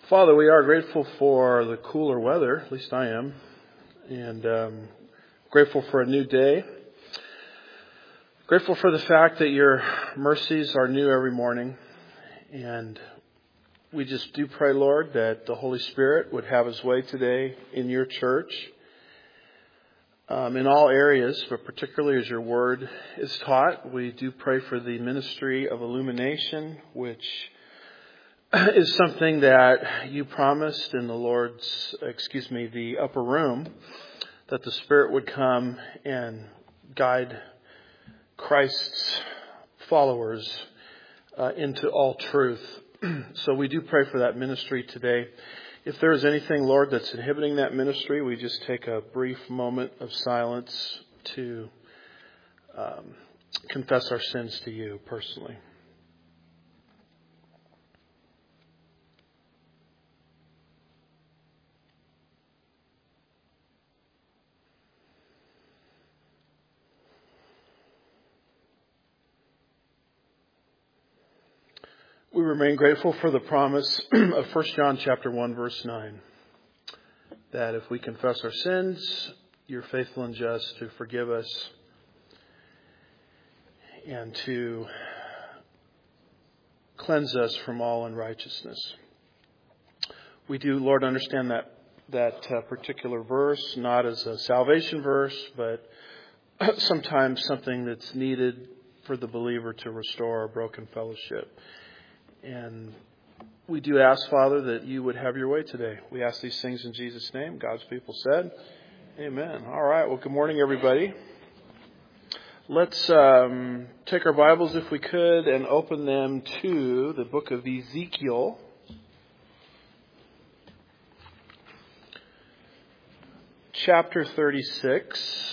Father, we are grateful for the cooler weather, at least I am, and grateful for a new day. Grateful for the fact that your mercies are new every morning, and we just do pray, Lord, that the Holy Spirit would have his way today in your church, in all areas, but particularly as your word is taught. We do pray for the ministry of illumination, which is something that you promised in the upper room, that the Spirit would come and guide Christ's followers into all truth. So we do pray for that ministry today. If there is anything, Lord, that's inhibiting that ministry, we just take a brief moment of silence to confess our sins to you personally. We remain grateful for the promise of 1 John chapter 1, verse 9, that if we confess our sins, you're faithful and just to forgive us and to cleanse us from all unrighteousness. We do, Lord, understand that particular verse, not as a salvation verse, but sometimes something that's needed for the believer to restore a broken fellowship. And we do ask, Father, that you would have your way today. We ask these things in Jesus' name. God's people said, amen. All right. Well, good morning, everybody. Let's take our Bibles, if we could, and open them to the book of Ezekiel. Chapter 36.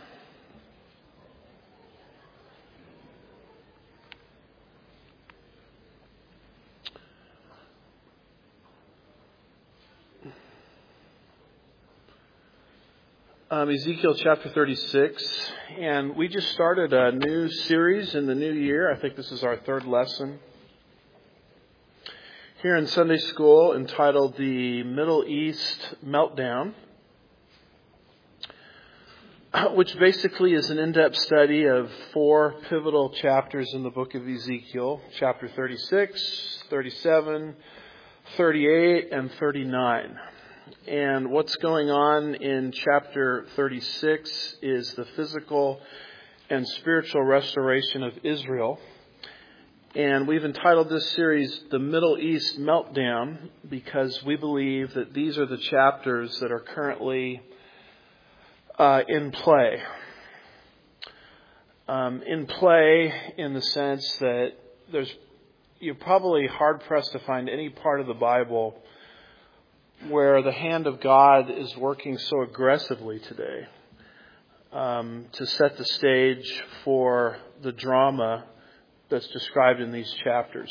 Ezekiel chapter 36, and we just started a new series in the new year. I think this is our third lesson here in Sunday school, entitled The Middle East Meltdown, which basically is an in-depth study of four pivotal chapters in the book of Ezekiel, chapter 36, 37, 38, and 39. And what's going on in chapter 36 is the physical and spiritual restoration of Israel. And we've entitled this series The Middle East Meltdown because we believe that these are the chapters that are currently in play. In play in the sense that you're probably hard-pressed to find any part of the Bible where the hand of God is working so aggressively today to set the stage for the drama that's described in these chapters.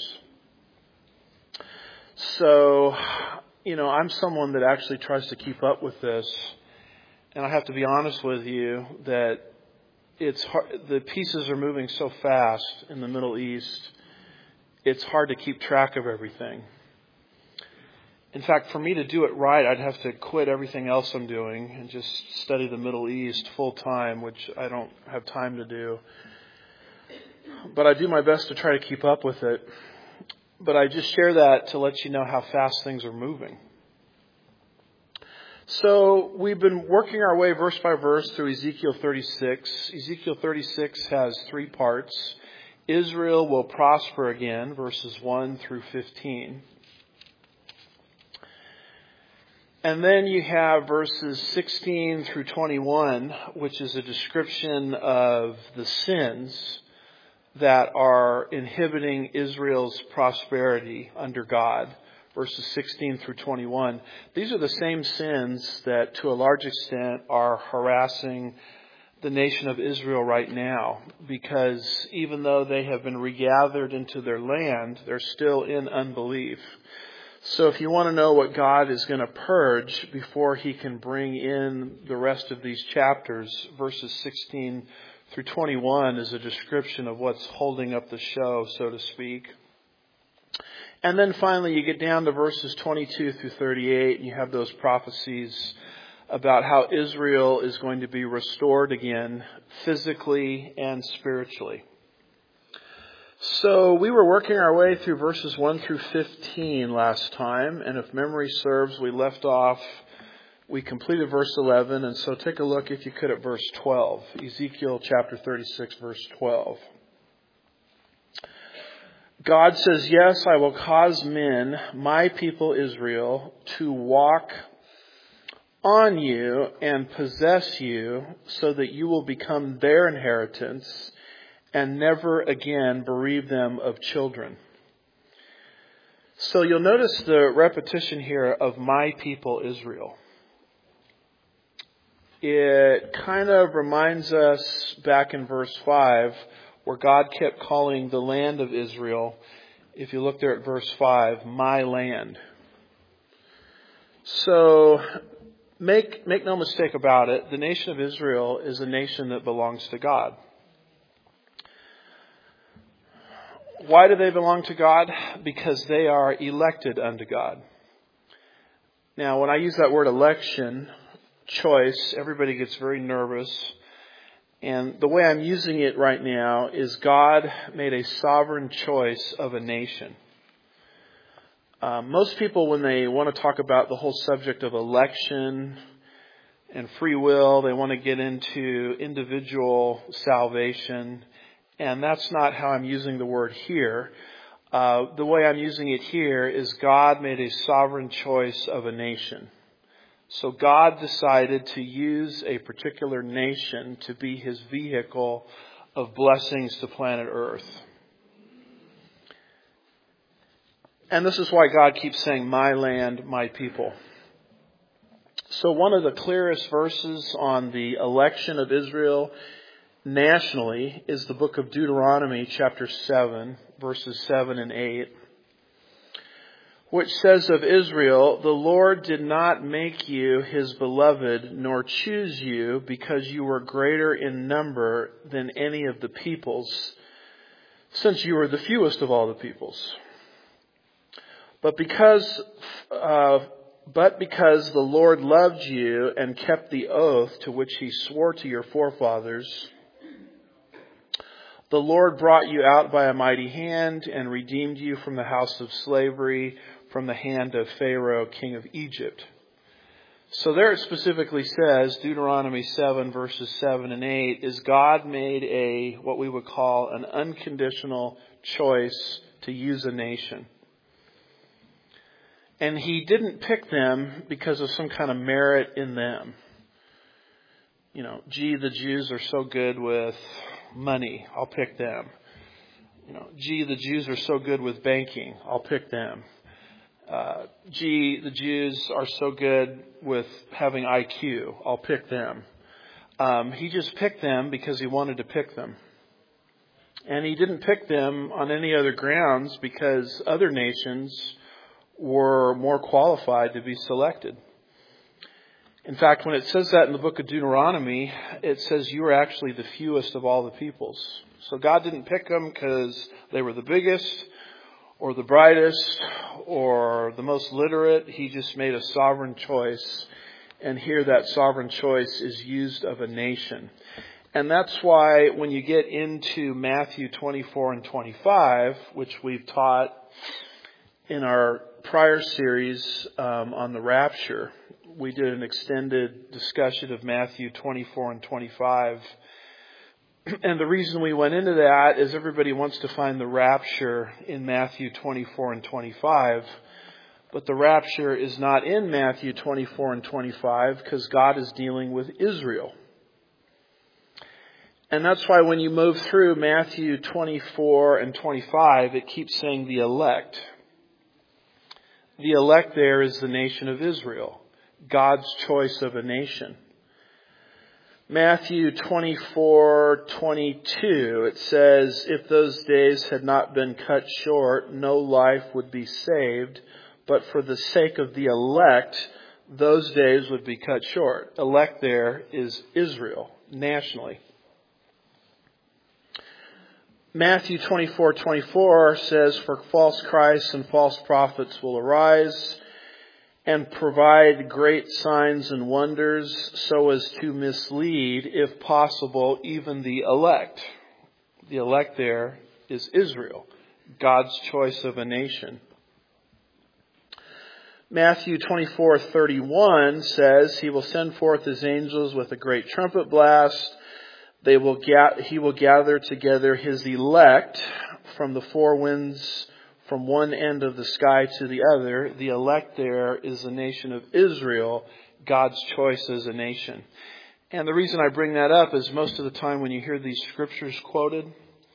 So, I'm someone that actually tries to keep up with this, and I have to be honest with you that it's hard. The pieces are moving so fast in the Middle East, it's hard to keep track of everything. In fact, for me to do it right, I'd have to quit everything else I'm doing and just study the Middle East full time, which I don't have time to do. But I do my best to try to keep up with it. But I just share that to let you know how fast things are moving. So we've been working our way verse by verse through Ezekiel 36. Ezekiel 36 has three parts. Israel will prosper again, verses 1 through 15. And then you have verses 16 through 21, which is a description of the sins that are inhibiting Israel's prosperity under God. Verses 16 through 21. These are the same sins that, to a large extent, are harassing the nation of Israel right now, because even though they have been regathered into their land, they're still in unbelief. So if you want to know what God is going to purge before he can bring in the rest of these chapters, verses 16 through 21 is a description of what's holding up the show, so to speak. And then finally you get down to verses 22 through 38 and you have those prophecies about how Israel is going to be restored again physically and spiritually. So we were working our way through verses 1 through 15 last time, and if memory serves, we completed verse 11, and so take a look, if you could, at verse 12. Ezekiel chapter 36, verse 12. God says, "Yes, I will cause men, my people Israel, to walk on you and possess you so that you will become their inheritance and never again bereave them of children." So you'll notice the repetition here of my people Israel. It kind of reminds us back in verse 5 where God kept calling the land of Israel, if you look there at verse 5, my land. So make no mistake about it, the nation of Israel is a nation that belongs to God. Why do they belong to God? Because they are elected unto God. Now, when I use that word election, choice, everybody gets very nervous. And the way I'm using it right now is God made a sovereign choice of a nation. Most people, when they want to talk about the whole subject of election and free will, they want to get into individual salvation. And that's not how I'm using the word here. The way I'm using it here is God made a sovereign choice of a nation. So God decided to use a particular nation to be his vehicle of blessings to planet Earth. And this is why God keeps saying, my land, my people. So one of the clearest verses on the election of Israel nationally is the book of Deuteronomy chapter 7, verses 7 and 8. Which says of Israel, "The Lord did not make you his beloved, nor choose you because you were greater in number than any of the peoples, since you were the fewest of all the peoples. But because the Lord loved you and kept the oath to which he swore to your forefathers, the Lord brought you out by a mighty hand and redeemed you from the house of slavery, from the hand of Pharaoh, king of Egypt." So there it specifically says, Deuteronomy 7 verses 7 and 8, is God made what we would call an unconditional choice to use a nation. And he didn't pick them because of some kind of merit in them. The Jews are so good with money, I'll pick them. The Jews are so good with banking, I'll pick them. The Jews are so good with having IQ, I'll pick them. He just picked them because he wanted to pick them. And he didn't pick them on any other grounds because other nations were more qualified to be selected. In fact, when it says that in the book of Deuteronomy, it says you were actually the fewest of all the peoples. So God didn't pick them because they were the biggest or the brightest or the most literate. He just made a sovereign choice. And here that sovereign choice is used of a nation. And that's why when you get into Matthew 24 and 25, which we've taught in our prior series on the rapture, we did an extended discussion of Matthew 24 and 25. And the reason we went into that is everybody wants to find the rapture in Matthew 24 and 25. But the rapture is not in Matthew 24 and 25 because God is dealing with Israel. And that's why when you move through Matthew 24 and 25, it keeps saying the elect. The elect there is the nation of Israel, God's choice of a nation. Matthew 24:22, it says, "If those days had not been cut short, no life would be saved, but for the sake of the elect, those days would be cut short." Elect there is Israel, nationally. Matthew 24:24 says, "For false Christs and false prophets will arise and provide great signs and wonders so as to mislead, if possible, even the elect." The elect there is Israel, God's choice of a nation. Matthew 24:31 says, "He will send forth his angels with a great trumpet blast. He will gather together his elect from the four winds, from one end of the sky to the other." The elect there is the nation of Israel, God's choice as a nation. And the reason I bring that up is most of the time when you hear these scriptures quoted,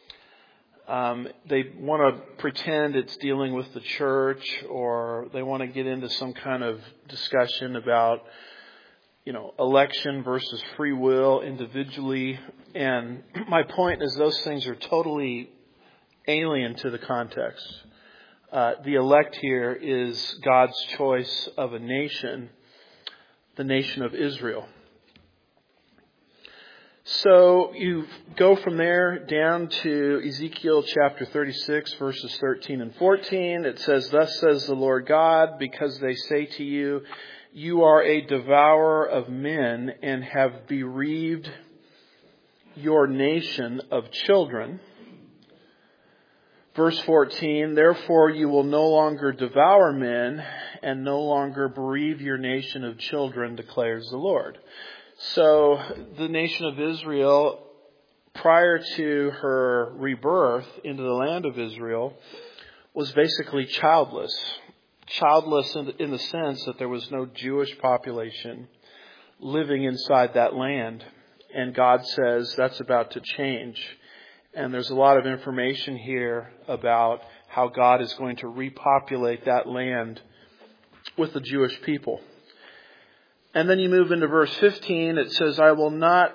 they want to pretend it's dealing with the church, or they want to get into some kind of discussion about, election versus free will individually. And my point is those things are totally alien to the context. The elect here is God's choice of a nation, the nation of Israel. So you go from there down to Ezekiel chapter 36, verses 13 and 14. It says, "Thus says the Lord God, because they say to you, 'You are a devourer of men and have bereaved your nation of children.'" Verse 14, "Therefore you will no longer devour men and no longer bereave your nation of children, declares the Lord." So the nation of Israel, prior to her rebirth into the land of Israel, was basically childless. Childless in the sense that there was no Jewish population living inside that land. And God says that's about to change. And there's a lot of information here about how God is going to repopulate that land with the Jewish people. And then you move into verse 15. It says, I will not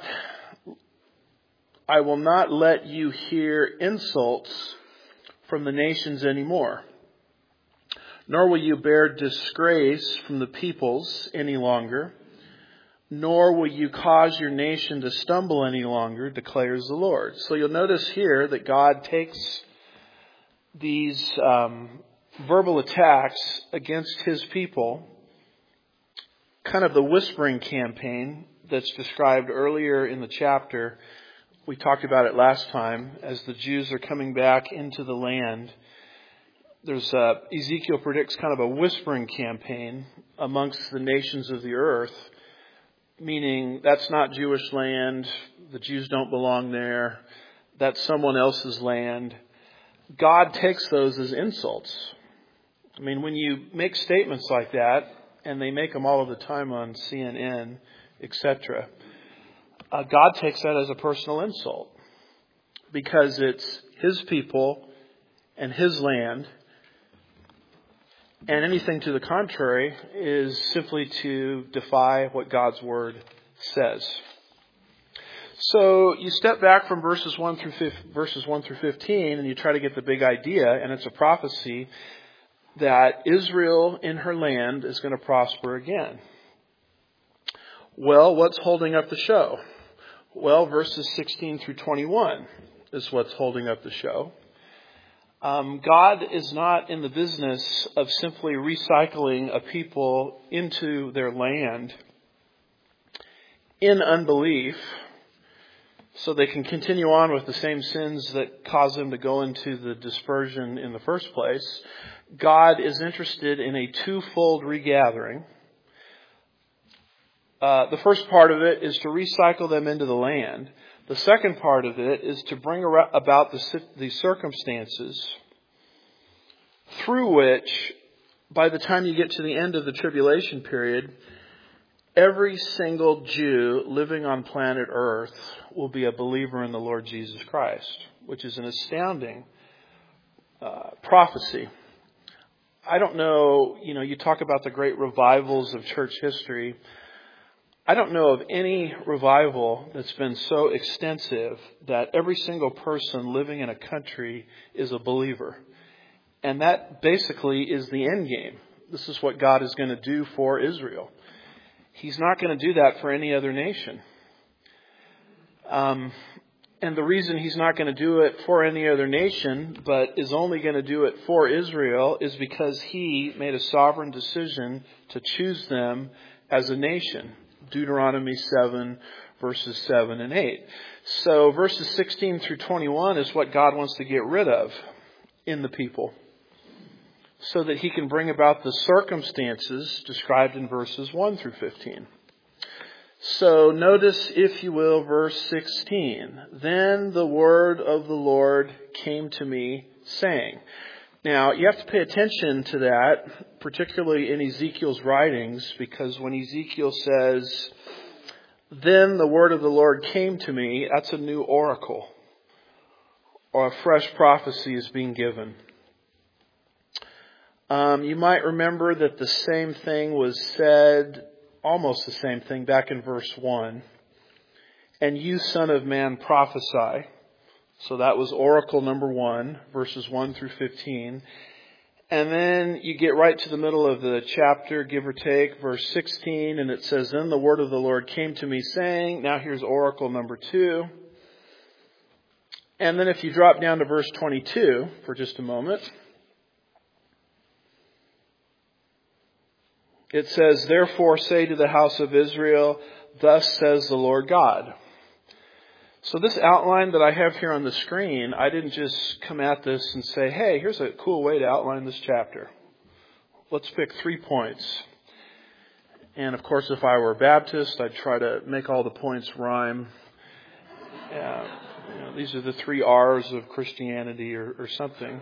let you hear insults from the nations anymore, nor will you bear disgrace from the peoples any longer, nor will you cause your nation to stumble any longer, declares the Lord." So you'll notice here that God takes these verbal attacks against his people, kind of the whispering campaign that's described earlier in the chapter. We talked about it last time as the Jews are coming back into the land. There's Ezekiel predicts kind of a whispering campaign amongst the nations of the earth, meaning that's not Jewish land, the Jews don't belong there, that's someone else's land. God takes those as insults. I mean, when you make statements like that, and they make them all of the time on CNN, etc., God takes that as a personal insult because it's his people and his land, and anything to the contrary is simply to defy what God's word says. So you step back from verses 1 through 15, and you try to get the big idea, and it's a prophecy that Israel in her land is going to prosper again. Well, what's holding up the show? Well, verses 16 through 21 is what's holding up the show. God is not in the business of simply recycling a people into their land in unbelief so they can continue on with the same sins that caused them to go into the dispersion in the first place. God is interested in a twofold regathering. The first part of it is to recycle them into the land. The second part of it is to bring about the circumstances through which, by the time you get to the end of the tribulation period, every single Jew living on planet Earth will be a believer in the Lord Jesus Christ, which is an astounding prophecy. I don't know, you talk about the great revivals of church history. I don't know of any revival that's been so extensive that every single person living in a country is a believer. And that basically is the end game. This is what God is going to do for Israel. He's not going to do that for any other nation. And And the reason he's not going to do it for any other nation, but is only going to do it for Israel, is because he made a sovereign decision to choose them as a nation. Deuteronomy 7, verses 7 and 8. So verses 16 through 21 is what God wants to get rid of in the people, so that he can bring about the circumstances described in verses 1 through 15. So notice, if you will, verse 16. Then the word of the Lord came to me, saying. Now, you have to pay attention to that, particularly in Ezekiel's writings, because when Ezekiel says, then the word of the Lord came to me, that's a new oracle, or a fresh prophecy is being given. You might remember that the same thing was said, almost the same thing, back in verse 1. And you, son of man, prophesy. So that was oracle number 1, verses 1 through 15. And then you get right to the middle of the chapter, give or take, verse 16, and it says, then the word of the Lord came to me, saying. Now here's oracle number 2. And then if you drop down to verse 22 for just a moment, it says, therefore say to the house of Israel, thus says the Lord God. So this outline that I have here on the screen, I didn't just come at this and say, hey, here's a cool way to outline this chapter. Let's pick 3 points. And of course, if I were a Baptist, I'd try to make all the points rhyme. These are the 3 R's of Christianity or something.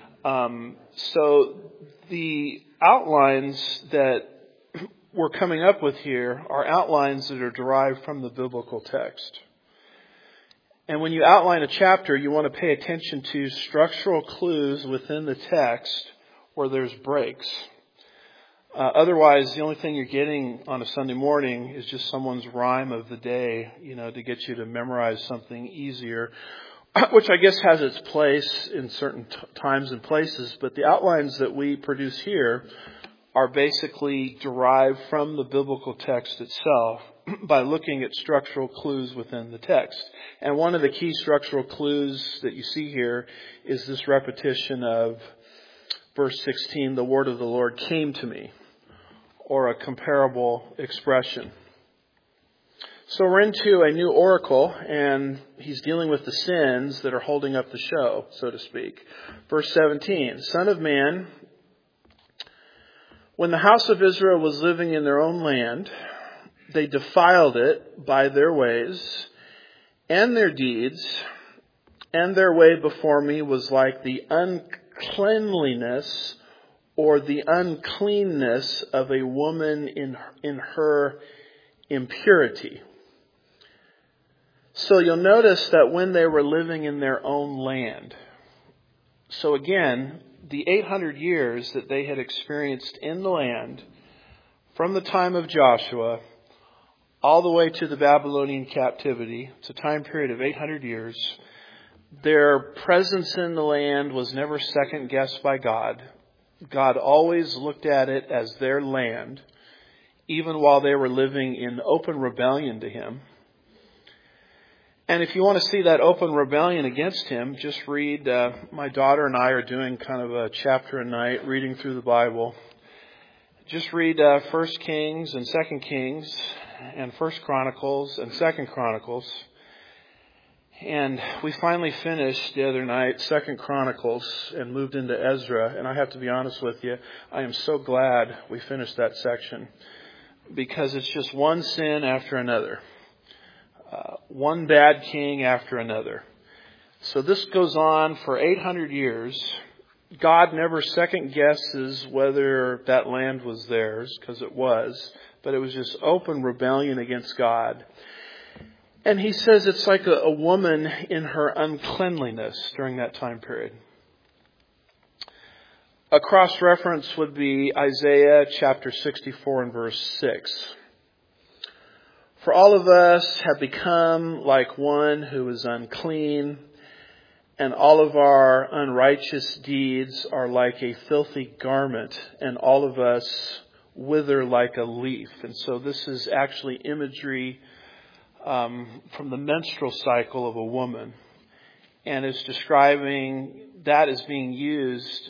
So the outlines that we're coming up with here are outlines that are derived from the biblical text. And when you outline a chapter, you want to pay attention to structural clues within the text where there's breaks. Otherwise, the only thing you're getting on a Sunday morning is just someone's rhyme of the day, to get you to memorize something easier, which I guess has its place in certain times and places. But the outlines that we produce here are basically derived from the biblical text itself by looking at structural clues within the text. And one of the key structural clues that you see here is this repetition of verse 16, the word of the Lord came to me, or a comparable expression. So we're into a new oracle, and he's dealing with the sins that are holding up the show, so to speak. Verse 17, Son of man, when the house of Israel was living in their own land, they defiled it by their ways and their deeds, and their way before me was like the uncleanliness or the uncleanness of a woman in her impurity. So you'll notice that when they were living in their own land, so again, the 800 years that they had experienced in the land from the time of Joshua all the way to the Babylonian captivity, it's a time period of 800 years, their presence in the land was never second guessed by God. God always looked at it as their land, even while they were living in open rebellion to Him. And if you want to see that open rebellion against Him, just read, my daughter and I are doing kind of a chapter a night, reading through the Bible. Just read 1 Kings and 2 Kings and 1 Chronicles and 2 Chronicles. And we finally finished the other night 2 Chronicles and moved into Ezra. And I have to be honest with you, I am so glad we finished that section, because it's just one sin after another. One bad king after another. So this goes on for 800 years. God never second guesses whether that land was theirs, because it was, but it was just open rebellion against God. And He says it's like a woman in her uncleanliness during that time period. A cross-reference would be Isaiah chapter 64 and verse 6. For all of us have become like one who is unclean, and all of our unrighteous deeds are like a filthy garment, and all of us wither like a leaf. And so this is actually imagery from the menstrual cycle of a woman. And it's describing that as being used,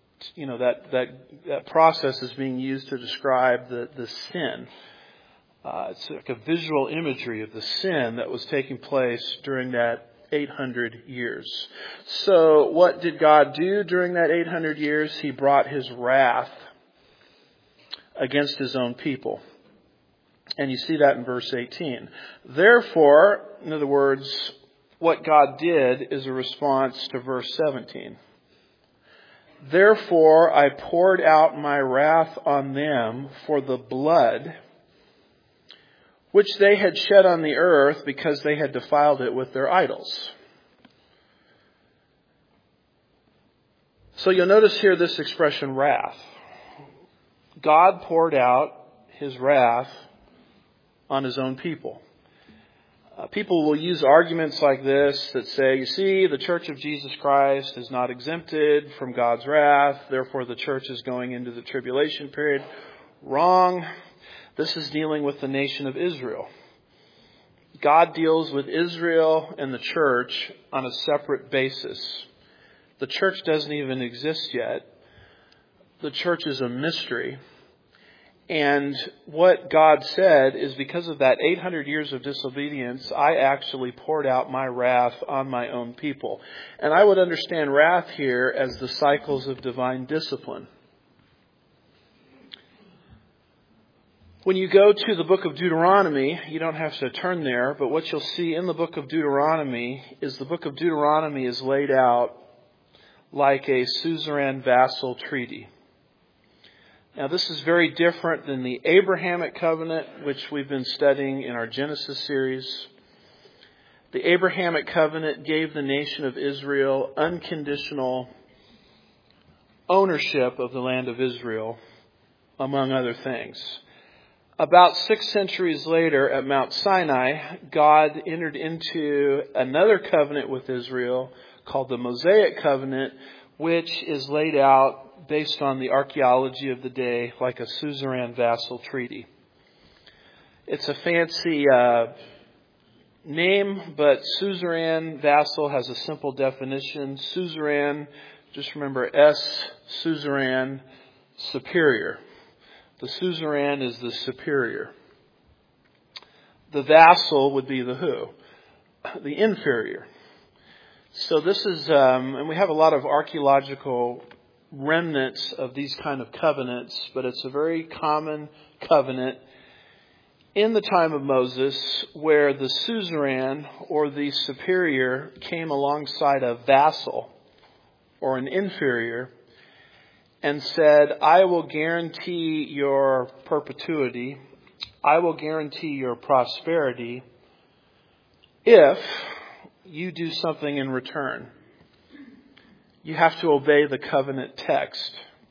that process is being used to describe the sin. It's like a visual imagery of the sin that was taking place during that 800 years. So what did God do during that 800 years? He brought his wrath against his own people. And you see that in verse 18. Therefore, in other words, what God did is a response to verse 17. Therefore, I poured out my wrath on them for the blood which they had shed on the earth because they had defiled it with their idols. So you'll notice here this expression, wrath. God poured out his wrath on his own people. People will use arguments like this that say, you see, the Church of Jesus Christ is not exempted from God's wrath, therefore the church is going into the tribulation period. Wrong. This is dealing with the nation of Israel. God deals with Israel and the church on a separate basis. The church doesn't even exist yet. The church is a mystery. And what God said is because of that 800 years of disobedience, I actually poured out my wrath on my own people. And I would understand wrath here as the cycles of divine discipline. When you go to the book of Deuteronomy, you don't have to turn there, but what you'll see in the book of Deuteronomy is the book of Deuteronomy is laid out like a suzerain vassal treaty. Now, this is very different than the Abrahamic covenant, which we've been studying in our Genesis series. The Abrahamic covenant gave the nation of Israel unconditional ownership of the land of Israel, among other things. About 6 centuries later at Mount Sinai, God entered into another covenant with Israel called the Mosaic Covenant, which is laid out based on the archaeology of the day like a suzerain vassal treaty. It's a fancy name, but suzerain vassal has a simple definition. Suzerain, just remember S, suzerain, superior. The suzerain is the superior. The vassal would be the who? The inferior. So this is, and we have a lot of archaeological remnants of these kind of covenants, but it's a very common covenant in the time of Moses where the suzerain or the superior came alongside a vassal or an inferior and said, I will guarantee your perpetuity, I will guarantee your prosperity if you do something in return. You have to obey the covenant text.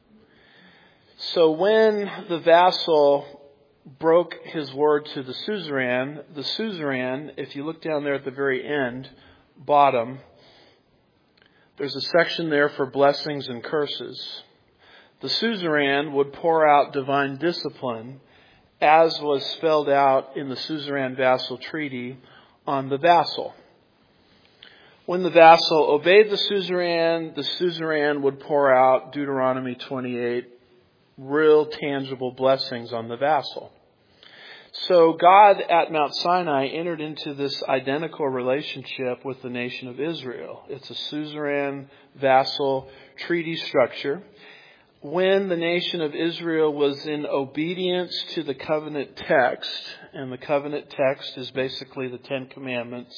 So when the vassal broke his word to the suzerain, if you look down there at the very end, bottom, there's a section there for blessings and curses. The suzerain would pour out divine discipline, as was spelled out in the suzerain vassal treaty, on the vassal. When the vassal obeyed the suzerain would pour out, Deuteronomy 28, real tangible blessings on the vassal. So God at Mount Sinai entered into this identical relationship with the nation of Israel. It's a suzerain vassal treaty structure. When the nation of Israel was in obedience to the covenant text, and the covenant text is basically the 10 Commandments,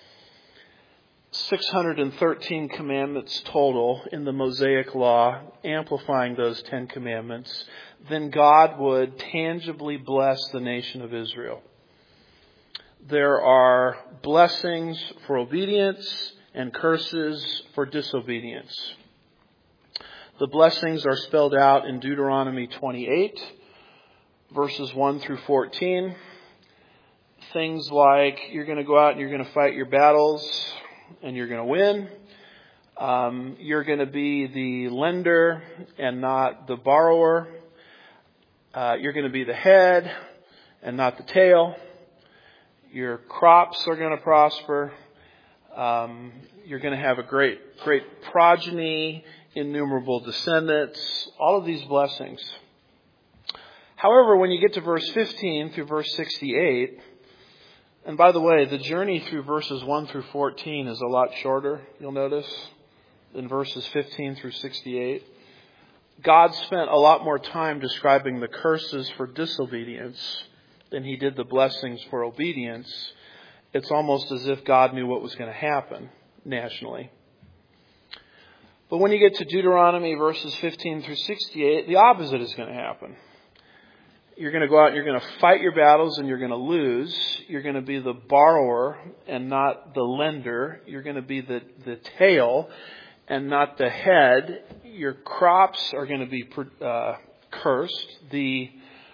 613 commandments total in the Mosaic Law, amplifying those 10 commandments, then God would tangibly bless the nation of Israel. There are blessings for obedience and curses for disobedience. The blessings are spelled out in Deuteronomy 28, verses 1 through 14. Things like you're going to go out and you're going to fight your battles and you're going to win. You're going to be the lender and not the borrower. You're going to be the head and not the tail. Your crops are going to prosper. You're going to have a great progeny, innumerable descendants, all of these blessings. However, when you get to verse 15 through verse 68, and by the way, the journey through verses 1 through 14 is a lot shorter, you'll notice, than verses 15 through 68. God spent a lot more time describing the curses for disobedience than he did the blessings for obedience. It's almost as if God knew what was going to happen nationally. But when you get to Deuteronomy verses 15 through 68, the opposite is going to happen. You're going to go out and you're going to fight your battles and you're going to lose. You're going to be the borrower and not the lender. You're going to be the tail and not the head. Your crops are going to be cursed. The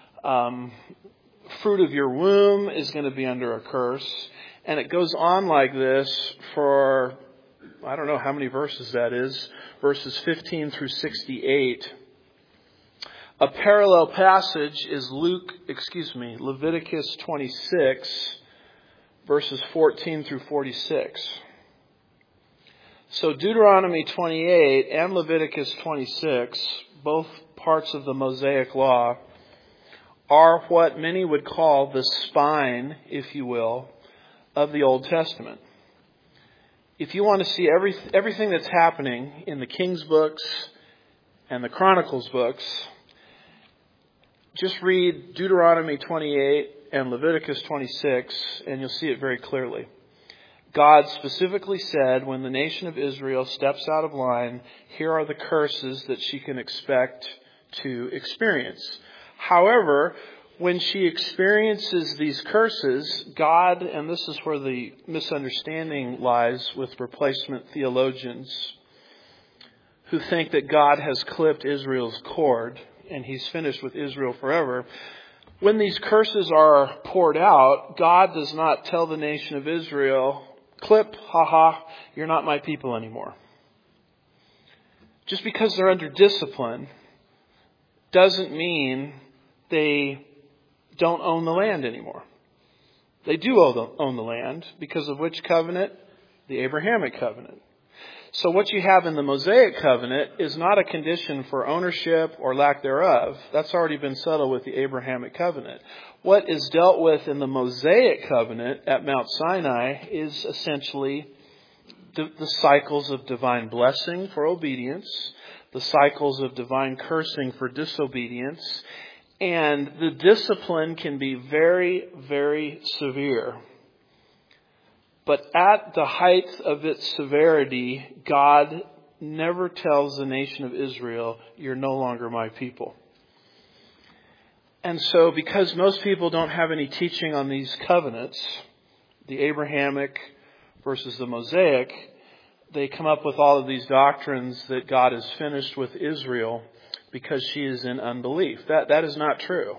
fruit of your womb is going to be under a curse. And it goes on like this for, I don't know how many verses that is, verses 15 through 68. A parallel passage is Leviticus 26, verses 14 through 46. So Deuteronomy 28 and Leviticus 26, both parts of the Mosaic Law, are what many would call the spine, if you will, of the Old Testament. If you want to see everything that's happening in the Kings books and the Chronicles books, just read Deuteronomy 28 and Leviticus 26, and you'll see it very clearly. God specifically said, when the nation of Israel steps out of line, here are the curses that she can expect to experience. However, when she experiences these curses, God, and this is where the misunderstanding lies with replacement theologians who think that God has clipped Israel's cord and he's finished with Israel forever. When these curses are poured out, God does not tell the nation of Israel, clip, you're not my people anymore. Just because they're under discipline doesn't mean they don't own the land anymore. They do own the land because of which covenant? The Abrahamic covenant. So what you have in the Mosaic covenant is not a condition for ownership or lack thereof. That's already been settled with the Abrahamic covenant. What is dealt with in the Mosaic covenant at Mount Sinai is essentially the cycles of divine blessing for obedience, the cycles of divine cursing for disobedience, and the discipline can be very, very severe. But at the height of its severity, God never tells the nation of Israel, you're no longer my people. And so because most people don't have any teaching on these covenants, the Abrahamic versus the Mosaic, they come up with all of these doctrines that God is finished with Israel because she is in unbelief. That is not true.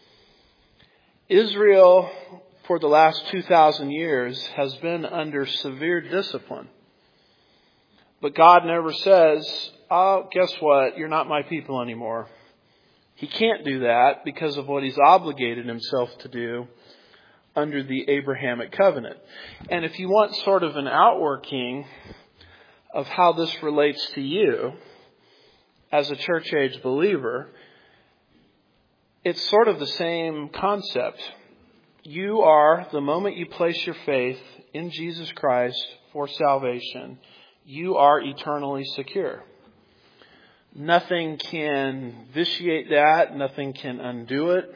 Israel, for the last 2,000 years, has been under severe discipline. But God never says, oh, guess what? You're not my people anymore. He can't do that because of what he's obligated himself to do under the Abrahamic covenant. And if you want sort of an outworking of how this relates to you as a church age believer, it's sort of the same concept. You are, the moment you place your faith in Jesus Christ for salvation, you are eternally secure. Nothing can vitiate that. Nothing can undo it.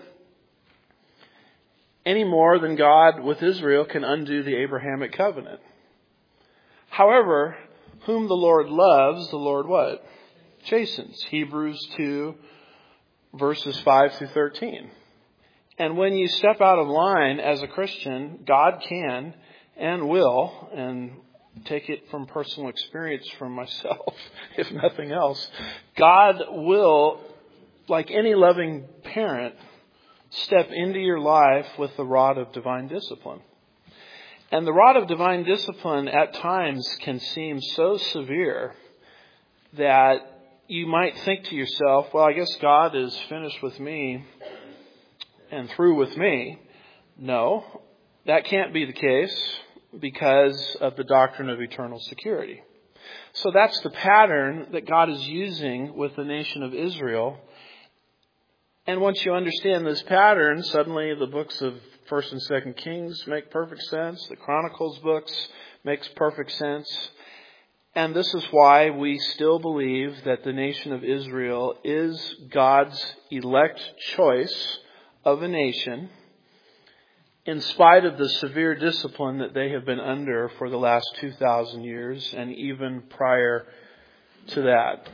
Any more than God with Israel can undo the Abrahamic covenant. However, whom the Lord loves, the Lord what? Chastens. Hebrews 2, verses 5 through 13. And when you step out of line as a Christian, God can and will, and take it from personal experience from myself, if nothing else, God will, like any loving parent, step into your life with the rod of divine discipline. And the rod of divine discipline at times can seem so severe that you might think to yourself, well, I guess God is finished with me and through with me. No, That can't be the case because of the doctrine of eternal security. So that's the pattern that God is using with the nation of Israel. And once you understand this pattern, suddenly the books of 1st and 2nd Kings make perfect sense. The Chronicles books makes perfect sense. And this is why we still believe that the nation of Israel is God's elect choice of a nation, in spite of the severe discipline that they have been under for the last 2,000 years and even prior to that.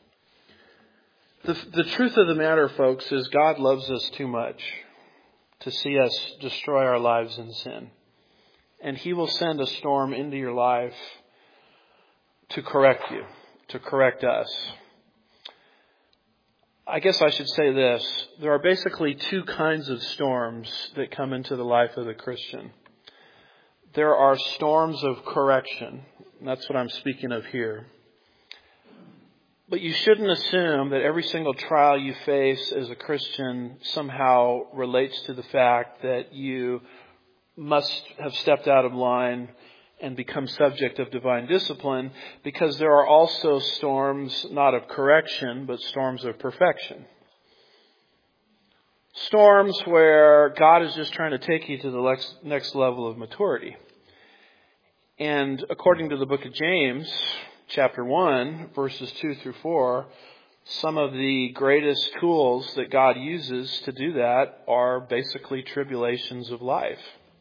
The truth of the matter, folks, is God loves us too much to see us destroy our lives in sin. And He will send a storm into your life to correct you, to correct us. I guess I should say this. There are basically two kinds of storms that come into the life of the Christian. There are storms of correction. That's what I'm speaking of here. But you shouldn't assume that every single trial you face as a Christian somehow relates to the fact that you must have stepped out of line and become subject of divine discipline, because there are also storms not of correction, but storms of perfection. Storms where God is just trying to take you to the next level of maturity. And according to the book of James, chapter 1, verses 2 through 4, some of the greatest tools that God uses to do that are basically tribulations of life.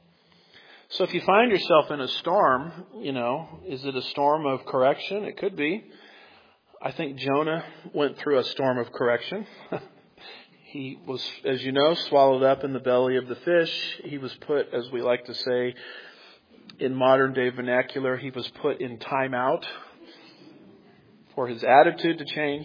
So if you find yourself in a storm, is it a storm of correction? It could be. I think Jonah went through a storm of correction. He was, as you know, swallowed up in the belly of the fish. He was put, as we like to say in modern day vernacular, he was put in timeout for his attitude to change.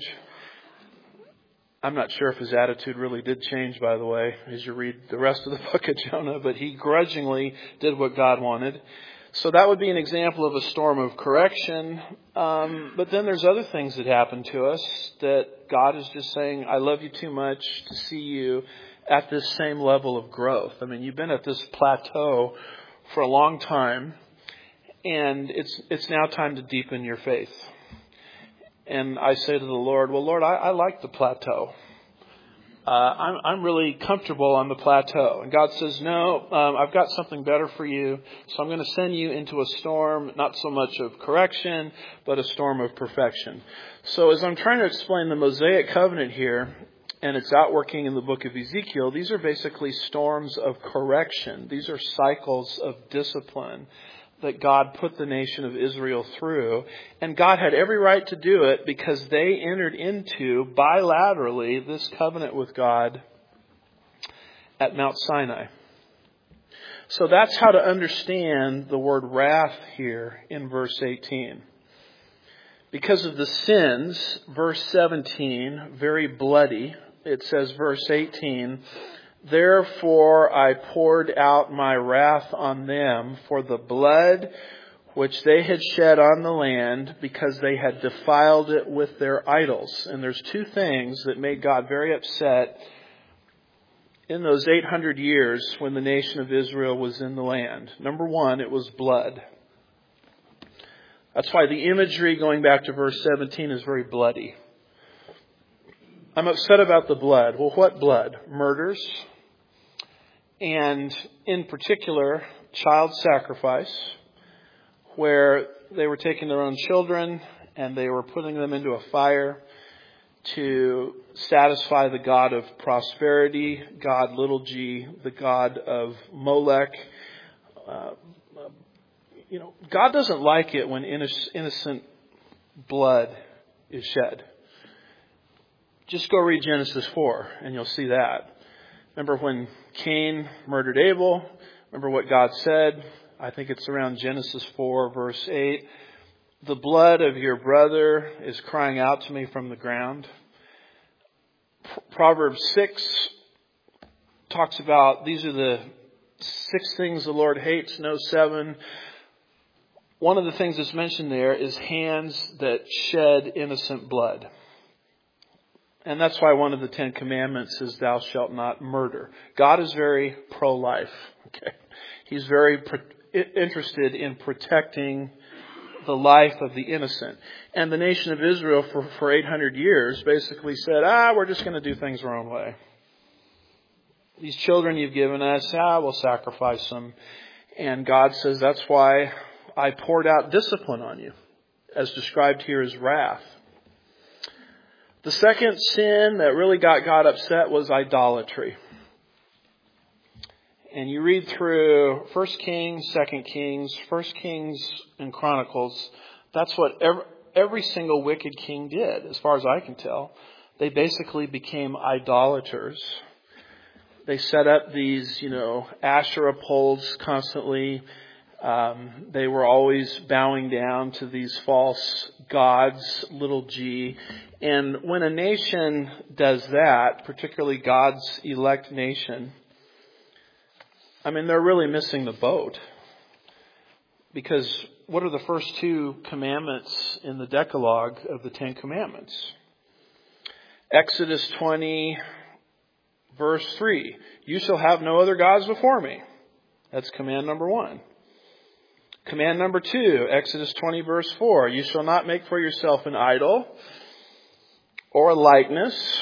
I'm not sure if his attitude really did change, by the way, as you read the rest of the book of Jonah, but he grudgingly did what God wanted. So that would be an example of a storm of correction. But then there's other things that happen to us that God is just saying, I love you too much to see you at this same level of growth. I mean, you've been at this plateau for a long time, and it's now time to deepen your faith. And I say to the Lord, well, Lord, I like the plateau. I'm really comfortable on the plateau. And God says, no, I've got something better for you. So I'm going to send you into a storm, not so much of correction, but a storm of perfection. So as I'm trying to explain the Mosaic covenant here, and it's outworking in the book of Ezekiel, these are basically storms of correction. These are cycles of discipline that God put the nation of Israel through. And God had every right to do it because they entered into bilaterally this covenant with God at Mount Sinai. So that's how to understand the word wrath here in verse 18. Because of the sins, verse 17, very bloody. It says, verse 18, therefore I poured out my wrath on them for the blood which they had shed on the land, because they had defiled it with their idols. And there's two things that made God very upset in those 800 years when the nation of Israel was in the land. Number one, it was blood. That's why the imagery going back to verse 17 is very bloody. I'm upset about the blood. Well, what blood? Murders. And in particular, child sacrifice, where they were taking their own children and they were putting them into a fire to satisfy the god of prosperity, God little g, the god of Molech. God doesn't like it when innocent blood is shed. Just go read Genesis 4 and you'll see that. Remember when Cain murdered Abel? Remember what God said? I think it's around Genesis 4, verse 8. The blood of your brother is crying out to me from the ground. Proverbs 6 talks about these are the 6 things the Lord hates, no 7. One of the things that's mentioned there is hands that shed innocent blood. And that's why one of the 10 commandments is thou shalt not murder. God is very pro-life. Okay. He's very interested in protecting the life of the innocent. And the nation of Israel for 800 years basically said, we're just going to do things our own way. These children you've given us, we'll sacrifice them. And God says, that's why I poured out discipline on you, as described here as wrath. The second sin that really got God upset was idolatry. And you read through 1 Kings, 2 Kings, 1 Kings and Chronicles, that's what every single wicked king did, as far as I can tell. They basically became idolaters. They set up these, Asherah poles constantly. They were always bowing down to these false gods, little g. And when a nation does that, particularly God's elect nation, they're really missing the boat. Because what are the first two commandments in the Decalogue of the Ten Commandments? Exodus 20, verse 3. You shall have no other gods before me. That's command number 1. Command number 2, Exodus 20, verse 4. You shall not make for yourself an idol or a likeness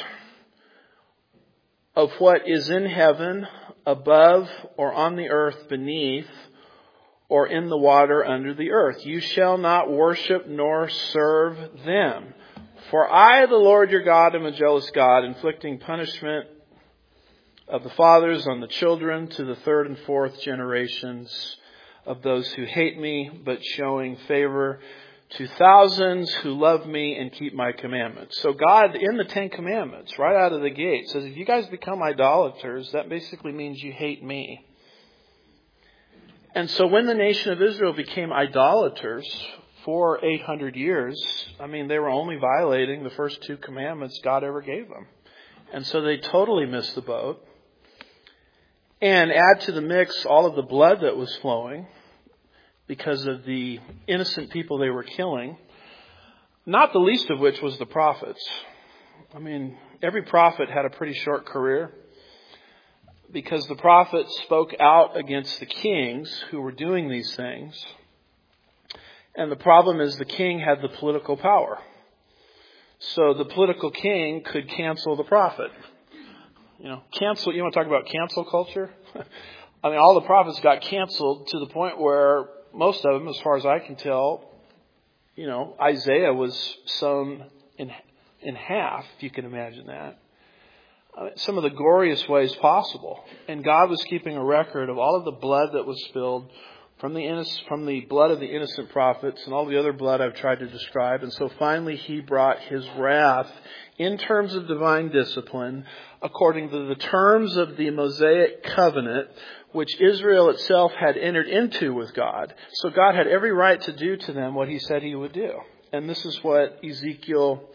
of what is in heaven, above, or on the earth beneath, or in the water under the earth. You shall not worship nor serve them. For I, the Lord your God, am a jealous God, inflicting punishment of the fathers on the children to the third and fourth generations of those who hate me, but showing favor to thousands who love me and keep my commandments. So God, in the Ten Commandments, right out of the gate, says if you guys become idolaters, that basically means you hate me. And so when the nation of Israel became idolaters for 800 years, they were only violating the first two commandments God ever gave them. And so they totally missed the boat. And add to the mix all of the blood that was flowing because of the innocent people they were killing, not the least of which was the prophets. Every prophet had a pretty short career because the prophets spoke out against the kings who were doing these things. And the problem is the king had the political power. So the political king could cancel the prophet. You want to talk about cancel culture? All the prophets got canceled to the point where most of them, as far as I can tell, Isaiah was sewn in half, if you can imagine that. Some of the goriest ways possible. And God was keeping a record of all of the blood that was spilled from the blood of the innocent prophets and all the other blood I've tried to describe. And so finally he brought his wrath in terms of divine discipline according to the terms of the Mosaic covenant, which Israel itself had entered into with God. So God had every right to do to them what he said he would do. And this is what Ezekiel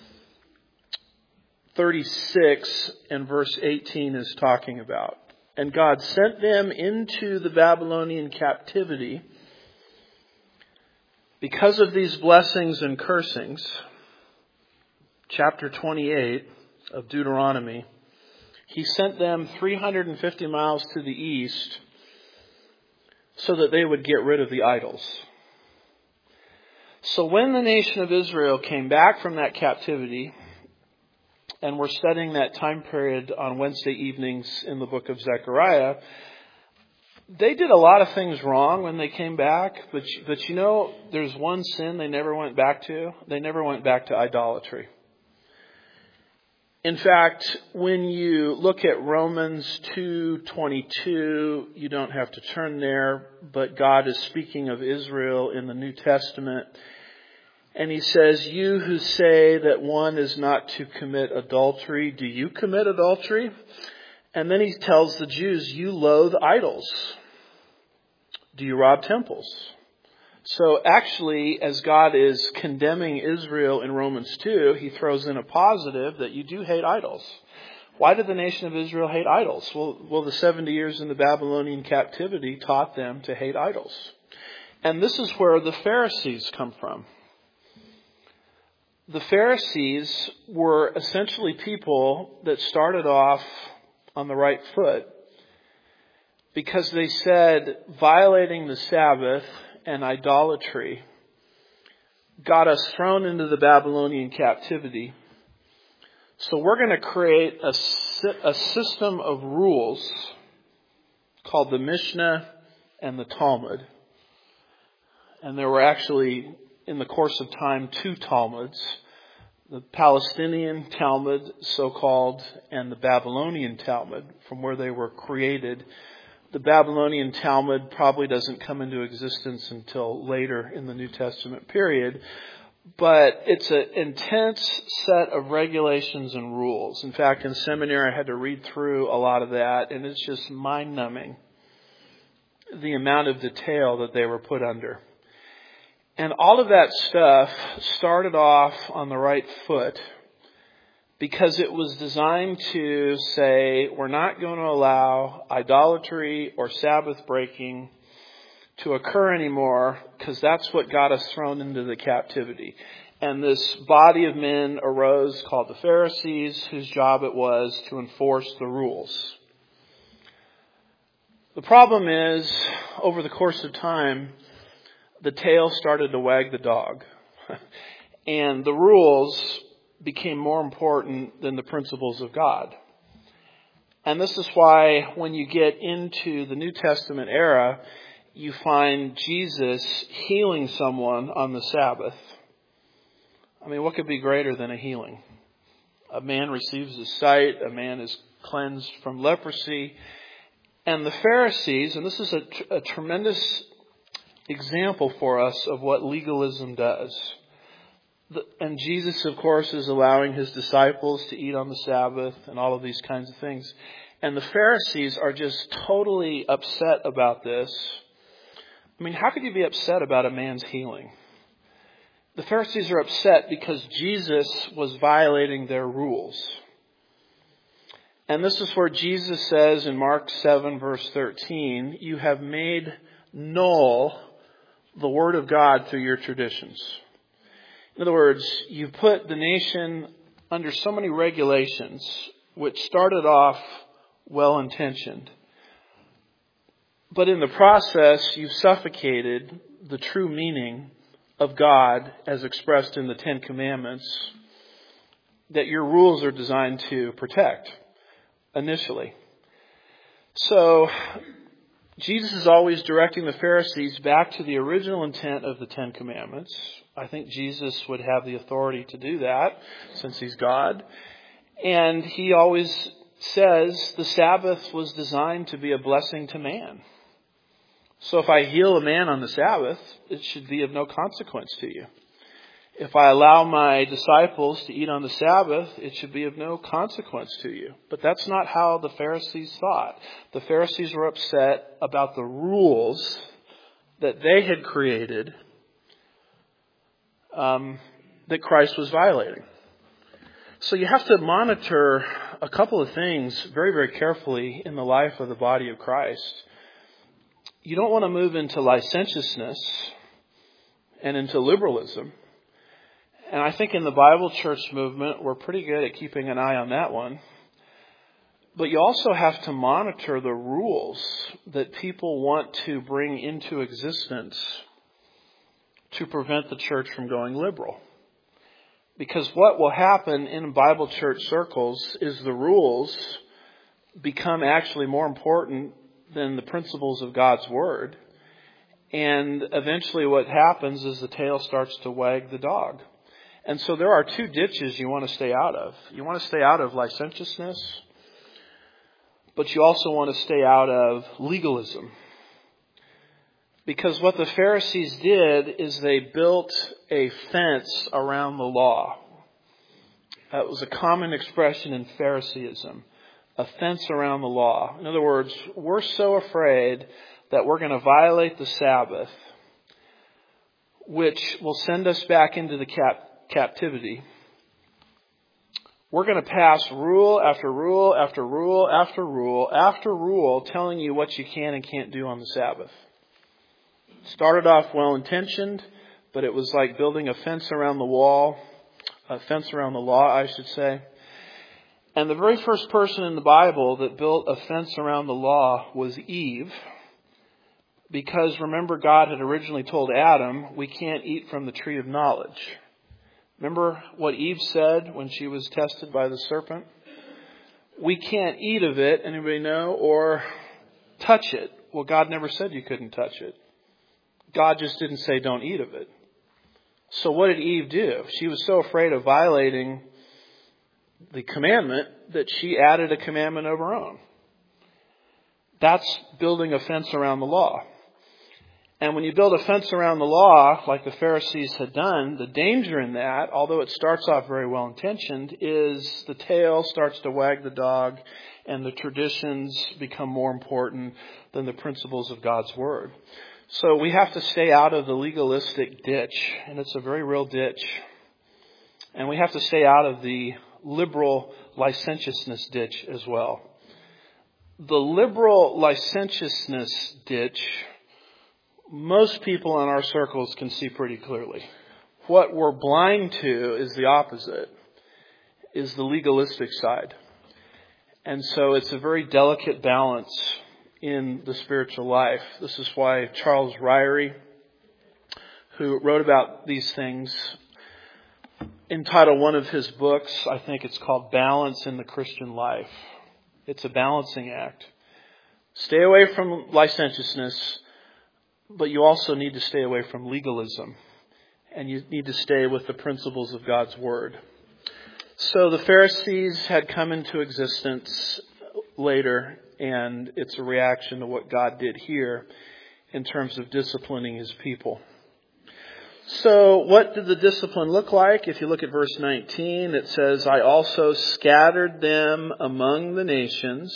36 and verse 18 is talking about. And God sent them into the Babylonian captivity because of these blessings and cursings. Chapter 28 of Deuteronomy. He sent them 350 miles to the east so that they would get rid of the idols. So when the nation of Israel came back from that captivity, and we're studying that time period on Wednesday evenings in the book of Zechariah, they did a lot of things wrong when they came back, but there's one sin they never went back to. They never went back to idolatry. In fact, when you look at Romans 2:22, you don't have to turn there, but God is speaking of Israel in the New Testament. And he says, you who say that one is not to commit adultery, do you commit adultery? And then he tells the Jews, you loathe idols. Do you rob temples? So actually, as God is condemning Israel in Romans 2, he throws in a positive that you do hate idols. Why did the nation of Israel hate idols? Well, the 70 years in the Babylonian captivity taught them to hate idols. And this is where the Pharisees come from. The Pharisees were essentially people that started off on the right foot. because they said violating the Sabbath and idolatry got us thrown into the Babylonian captivity. So we're going to create a system of rules called the Mishnah and the Talmud. And there were actually, in the course of time, 2 Talmuds. The Palestinian Talmud, so-called, and the Babylonian Talmud, from where they were created. The Babylonian Talmud probably doesn't come into existence until later in the New Testament period. But it's an intense set of regulations and rules. In fact, in seminary, I had to read through a lot of that, and it's just mind-numbing, the amount of detail that they were put under. And all of that stuff started off on the right foot because it was designed to say we're not going to allow idolatry or Sabbath breaking to occur anymore because that's what got us thrown into the captivity. And this body of men arose called the Pharisees, whose job it was to enforce the rules. The problem is, over the course of time, the tail started to wag the dog. And the rules became more important than the principles of God. And this is why when you get into the New Testament era, you find Jesus healing someone on the Sabbath. I mean, what could be greater than a healing? A man receives his sight, a man is cleansed from leprosy. And the Pharisees, and this is a tremendous example for us of what legalism does. And Jesus, of course, is allowing his disciples to eat on the Sabbath and all of these kinds of things. And the Pharisees are just totally upset about this. I mean, how could you be upset about a man's healing? The Pharisees are upset because Jesus was violating their rules. And this is where Jesus says in Mark 7, verse 13, you have made null the word of God through your traditions. In other words, you put the nation under so many regulations, which started off well-intentioned. But in the process, you've suffocated the true meaning of God as expressed in the 10 Commandments that your rules are designed to protect initially. So Jesus is always directing the Pharisees back to the original intent of the 10 Commandments. I think Jesus would have the authority to do that since he's God. And he always says the Sabbath was designed to be a blessing to man. So if I heal a man on the Sabbath, it should be of no consequence to you. If I allow my disciples to eat on the Sabbath, it should be of no consequence to you. But that's not how the Pharisees thought. The Pharisees were upset about the rules that they had created that Christ was violating. So you have to monitor a couple of things very, very carefully in the life of the body of Christ. You don't want to move into licentiousness and into liberalism. And I think in the Bible church movement, we're pretty good at keeping an eye on that one. But you also have to monitor the rules that people want to bring into existence to prevent the church from going liberal. Because what will happen in Bible church circles is the rules become actually more important than the principles of God's Word. And eventually what happens is the tail starts to wag the dog. And so there are 2 ditches you want to stay out of. You want to stay out of licentiousness, but you also want to stay out of legalism. Because what the Pharisees did is they built a fence around the law. That was a common expression in Phariseeism, a fence around the law. In other words, we're so afraid that we're going to violate the Sabbath, which will send us back into the captivity. We're going to pass rule after rule after rule after rule after rule telling you what you can and can't do on the Sabbath. Started off well-intentioned, but it was like building a fence around the wall, a fence around the law, I should say. And the very first person in the Bible that built a fence around the law was Eve. Because remember, God had originally told Adam, we can't eat from the tree of knowledge. Remember what Eve said when she was tested by the serpent? We can't eat of it, anybody know, or touch it. Well, God never said you couldn't touch it. God just didn't say don't eat of it. So what did Eve do? She was so afraid of violating the commandment that she added a commandment of her own. That's building a fence around the law. And when you build a fence around the law, like the Pharisees had done, the danger in that, although it starts off very well intentioned, is the tail starts to wag the dog and the traditions become more important than the principles of God's Word. So we have to stay out of the legalistic ditch, and it's a very real ditch. And we have to stay out of the liberal licentiousness ditch as well. The liberal licentiousness ditch, most people in our circles can see pretty clearly. What we're blind to is the opposite, is the legalistic side. And so it's a very delicate balance in the spiritual life. This is why Charles Ryrie, who wrote about these things, entitled one of his books, I think it's called Balance in the Christian Life. It's a balancing act. Stay away from licentiousness, but you also need to stay away from legalism. And you need to stay with the principles of God's Word. So the Pharisees had come into existence later, and it's a reaction to what God did here in terms of disciplining His people. So what did the discipline look like? If you look at verse 19, it says, I also scattered them among the nations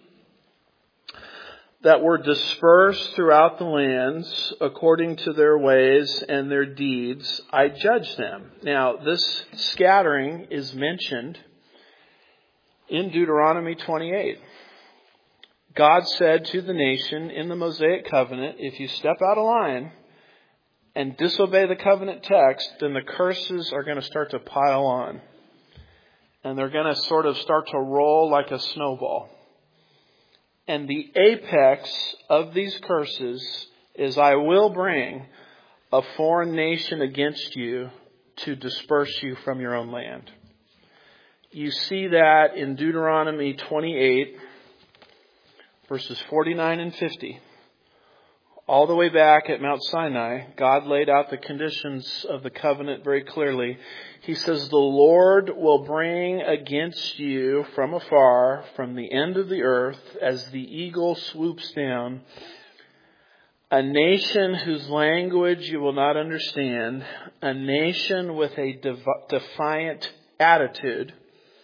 that were dispersed throughout the lands according to their ways and their deeds. I judged them. Now, this scattering is mentioned in Deuteronomy 28. God said to the nation in the Mosaic covenant, if you step out of line and disobey the covenant text, then the curses are going to start to pile on. And they're going to sort of start to roll like a snowball. And the apex of these curses is I will bring a foreign nation against you to disperse you from your own land. You see that in Deuteronomy 28, verses 49 and 50. All the way back at Mount Sinai, God laid out the conditions of the covenant very clearly. He says, the Lord will bring against you from afar, from the end of the earth, as the eagle swoops down, a nation whose language you will not understand, a nation with a defiant attitude,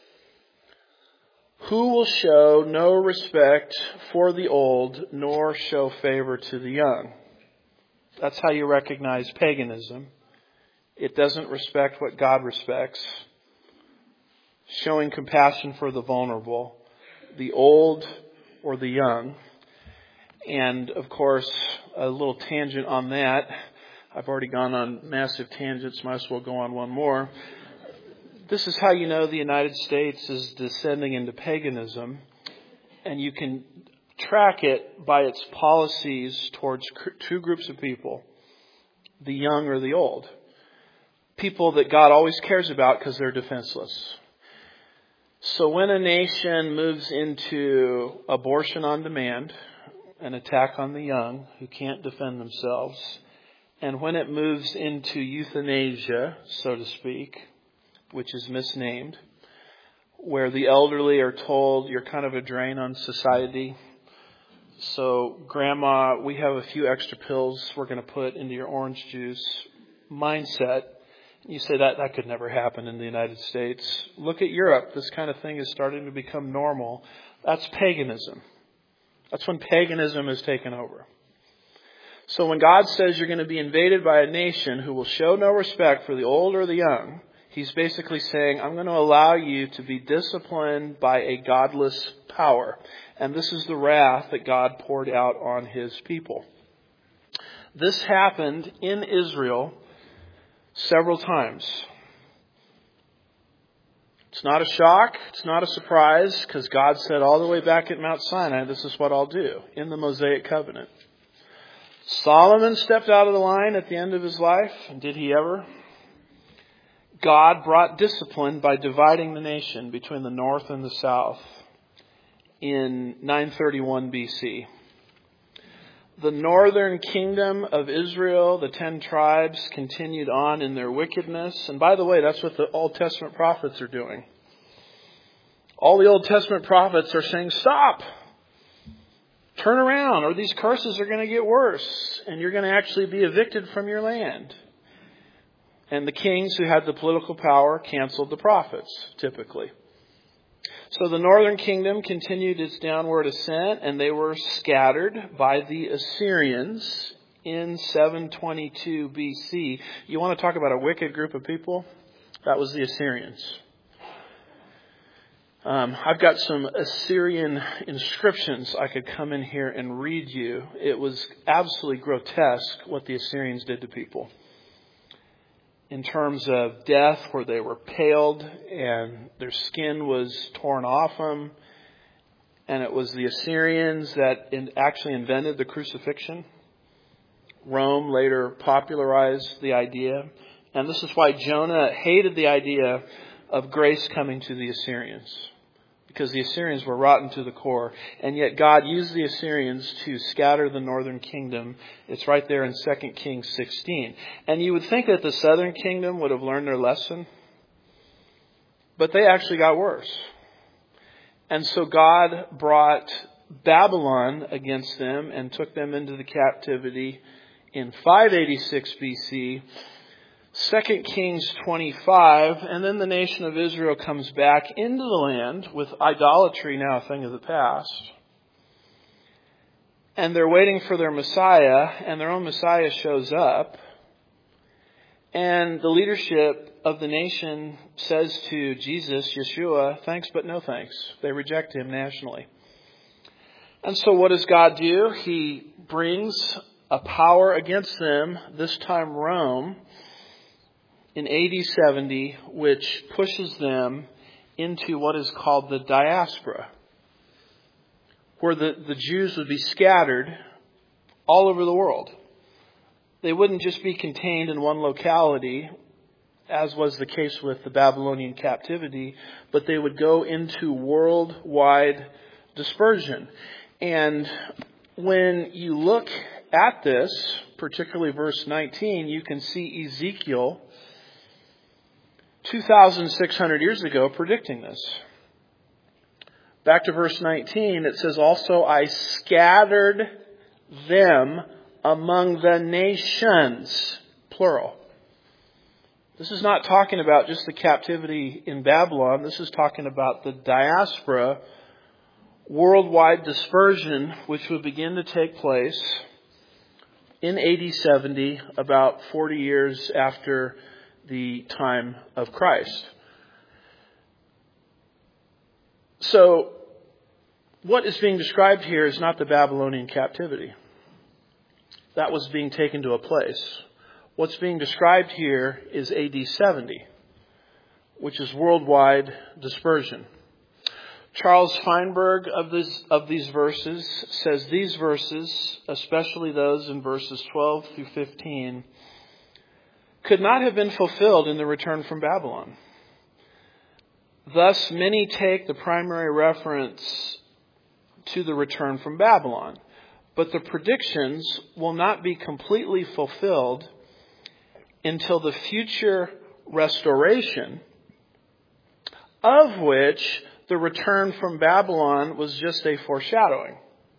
who will show no respect for the old, nor show favor to the young. That's how you recognize paganism. It doesn't respect what God respects. Showing compassion for the vulnerable, the old or the young. And of course, a little tangent on that. I've already gone on massive tangents, might as well go on one more. This is how you know the United States is descending into paganism, and you can track it by its policies towards two groups of people, the young or the old. People that God always cares about because they're defenseless. So when a nation moves into abortion on demand, an attack on the young who can't defend themselves, and when it moves into euthanasia, so to speak, which is misnamed, where the elderly are told you're kind of a drain on society. So, Grandma, we have a few extra pills we're going to put into your orange juice mindset. You say that could never happen in the United States. Look at Europe. This kind of thing is starting to become normal. That's paganism. That's when paganism has taken over. So when God says you're going to be invaded by a nation who will show no respect for the old or the young, He's basically saying, I'm going to allow you to be disciplined by a godless power. And this is the wrath that God poured out on His people. This happened in Israel several times. It's not a shock. It's not a surprise, because God said all the way back at Mount Sinai, this is what I'll do in the Mosaic covenant. Solomon stepped out of the line at the end of his life. And did he ever? God brought discipline by dividing the nation between the north and the south in 931 BC. The northern kingdom of Israel, the 10 tribes, continued on in their wickedness. And by the way, that's what the Old Testament prophets are doing. All the Old Testament prophets are saying, stop! Turn around, or these curses are going to get worse, and you're going to actually be evicted from your land. And the kings who had the political power canceled the prophets, typically. So the northern kingdom continued its downward ascent, and they were scattered by the Assyrians in 722 BC. You want to talk about a wicked group of people? That was the Assyrians. I've got some Assyrian inscriptions I could come in here and read you. It was absolutely grotesque what the Assyrians did to people. In terms of death, where they were paled and their skin was torn off them. And it was the Assyrians that actually invented the crucifixion. Rome later popularized the idea. And this is why Jonah hated the idea of grace coming to the Assyrians. Because the Assyrians were rotten to the core. And yet God used the Assyrians to scatter the northern kingdom. It's right there in 2 Kings 16. And you would think that the southern kingdom would have learned their lesson. But they actually got worse. And so God brought Babylon against them and took them into the captivity in 586 BC. 2 Kings 25, and then the nation of Israel comes back into the land with idolatry now a thing of the past. And they're waiting for their Messiah, and their own Messiah shows up. And the leadership of the nation says to Jesus, Yeshua, thanks but no thanks. They reject him nationally. And so what does God do? He brings a power against them, this time Rome, in AD 70, which pushes them into what is called the diaspora, where the Jews would be scattered all over the world. They wouldn't just be contained in one locality, as was the case with the Babylonian captivity, but they would go into worldwide dispersion. And when you look at this, particularly verse 19, you can see Ezekiel 2,600 years ago predicting this. Back to verse 19, it says, also I scattered them among the nations, plural. This is not talking about just the captivity in Babylon. This is talking about the diaspora, worldwide dispersion, which would begin to take place in AD 70, about 40 years after the time of Christ. So, what is being described here is not the Babylonian captivity. That was being taken to a place. What's being described here is AD 70, which is worldwide dispersion. Charles Feinberg of these verses says these verses, especially those in verses 12 through 15, could not have been fulfilled in the return from Babylon. Thus, many take the primary reference to the return from Babylon. But the predictions will not be completely fulfilled until the future restoration, of which the return from Babylon was just a foreshadowing.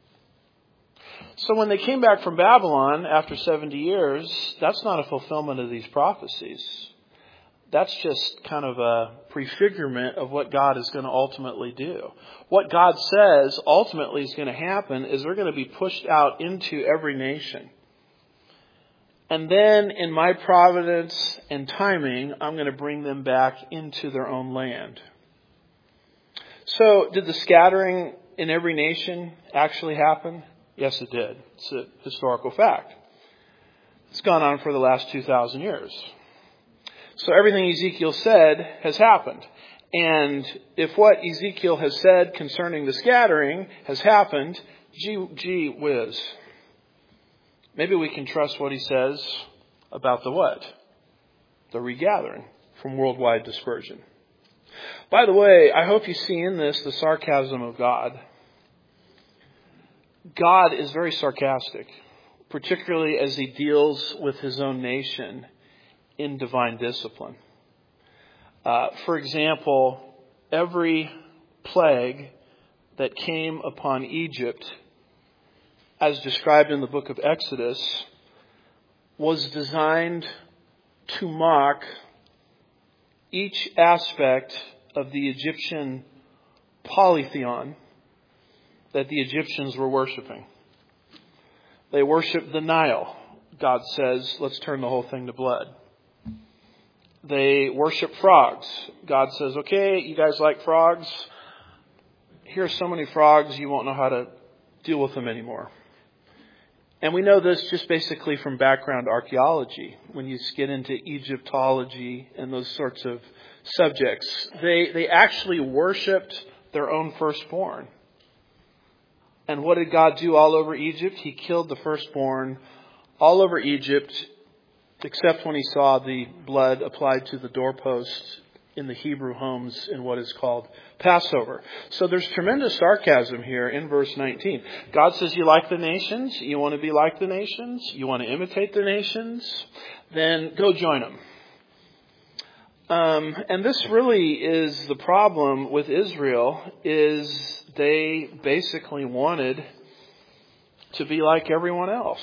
So when they came back from Babylon after 70 years, that's not a fulfillment of these prophecies. That's just kind of a prefigurement of what God is going to ultimately do. What God says ultimately is going to happen is they're going to be pushed out into every nation. And then in my providence and timing, I'm going to bring them back into their own land. So did the scattering in every nation actually happen? Yes, it did. It's a historical fact. It's gone on for the last 2,000 years. So everything Ezekiel said has happened. And if what Ezekiel has said concerning the scattering has happened, gee whiz. Maybe we can trust what he says about the what? The regathering from worldwide dispersion. By the way, I hope you see in this the sarcasm of God. God is very sarcastic, particularly as he deals with his own nation in divine discipline. For example, every plague that came upon Egypt, as described in the book of Exodus, was designed to mock each aspect of the Egyptian polytheon that the Egyptians were worshiping. They worshiped the Nile. God says, let's turn the whole thing to blood. They worship frogs. God says, okay, you guys like frogs? Here's so many frogs, you won't know how to deal with them anymore. And we know this just basically from background archaeology. When you get into Egyptology and those sorts of subjects, they actually worshipped their own firstborn. And what did God do all over Egypt? He killed the firstborn all over Egypt, except when he saw the blood applied to the doorpost in the Hebrew homes in what is called Passover. So there's tremendous sarcasm here in verse 19. God says, you like the nations? You want to be like the nations? You want to imitate the nations? Then go join them. And this really is the problem with Israel, is they basically wanted to be like everyone else.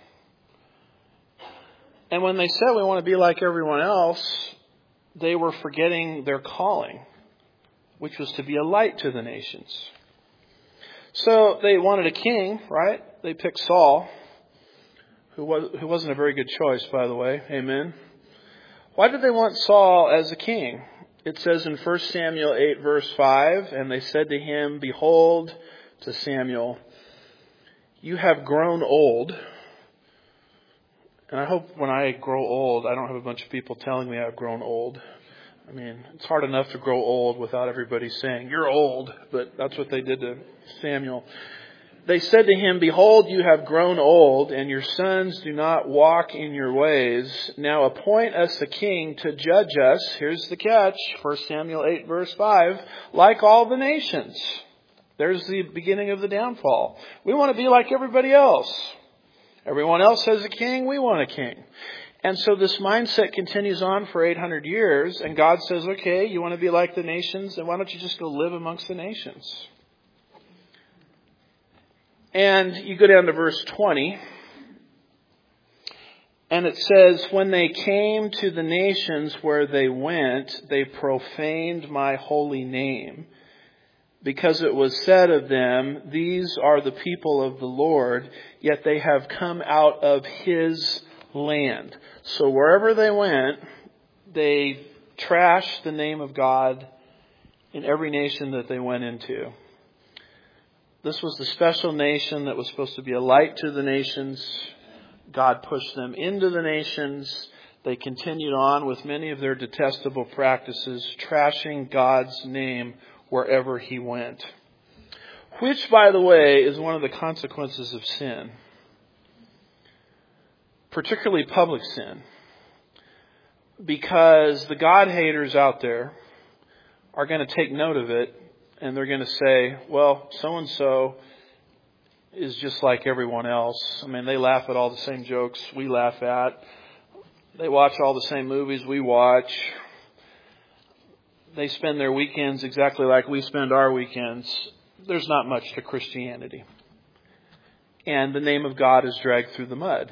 And when they said we want to be like everyone else, they were forgetting their calling, which was to be a light to the nations. So they wanted a king, right? They picked Saul, who wasn't a very good choice, by the way. Amen. Why did they want Saul as a king? It says in 1 Samuel 8, verse 5, and they said to him, behold, to Samuel, you have grown old. And I hope when I grow old, I don't have a bunch of people telling me I've grown old. I mean, it's hard enough to grow old without everybody saying, you're old. But that's what they did to Samuel. They said to him, behold, you have grown old, and your sons do not walk in your ways. Now appoint us a king to judge us. Here's the catch. 1 Samuel 8, verse 5. Like all the nations. There's the beginning of the downfall. We want to be like everybody else. Everyone else has a king. We want a king. And so this mindset continues on for 800 years. And God says, okay, you want to be like the nations? Then why don't you just go live amongst the nations? And you go down to verse 20. And it says, when they came to the nations where they went, they profaned my holy name. Because it was said of them, these are the people of the Lord, yet they have come out of his land. So wherever they went, they trashed the name of God in every nation that they went into. This was the special nation that was supposed to be a light to the nations. God pushed them into the nations. They continued on with many of their detestable practices, trashing God's name wherever he went. Which, by the way, is one of the consequences of sin. Particularly public sin. Because the God haters out there are going to take note of it, and they're going to say, well, so-and-so is just like everyone else. I mean, they laugh at all the same jokes we laugh at. They watch all the same movies we watch. They spend their weekends exactly like we spend our weekends. There's not much to Christianity. And the name of God is dragged through the mud.